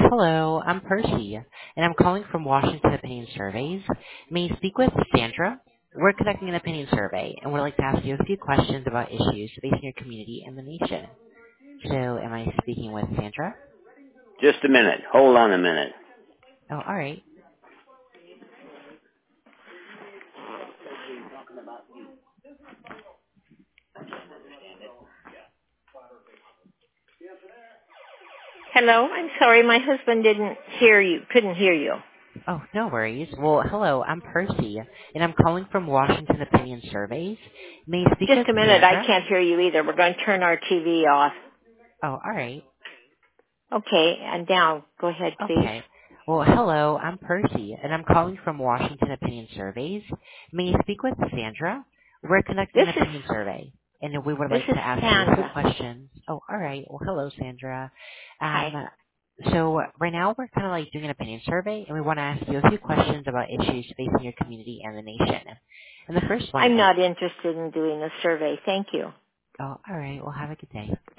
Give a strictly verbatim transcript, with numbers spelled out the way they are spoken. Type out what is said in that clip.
hello, I'm Percy, and I'm calling from Washington Opinion Surveys. May you speak with Sandra? We're conducting an opinion survey, and we'd like to ask you a few questions about issues facing your community and the nation. So, am I speaking with Sandra? Just a minute. Hold on a minute. Oh, all right. Hello, I'm sorry, my husband didn't hear you, couldn't hear you. Oh, no worries. Well, hello, I'm Percy, and I'm calling from Washington Opinion Surveys. May you speak Just with a minute, I Sandra? can't hear you either. We're going to turn our T V off. Oh, all right. Okay, and now, go ahead, please. Okay. Well, hello, I'm Percy, and I'm calling from Washington Opinion Surveys. May you speak with Sandra? We're conducting This an is, opinion survey, and we would this like is to ask you a few Sandra. questions. Oh, all right. Well, hello, Sandra. Um, Hi. so right now we're kind of like doing an opinion survey, and we want to ask you a few questions about issues facing your community and the nation. And the first one I'm is, not interested in doing a survey, thank you. oh, all right. Well, have a good day.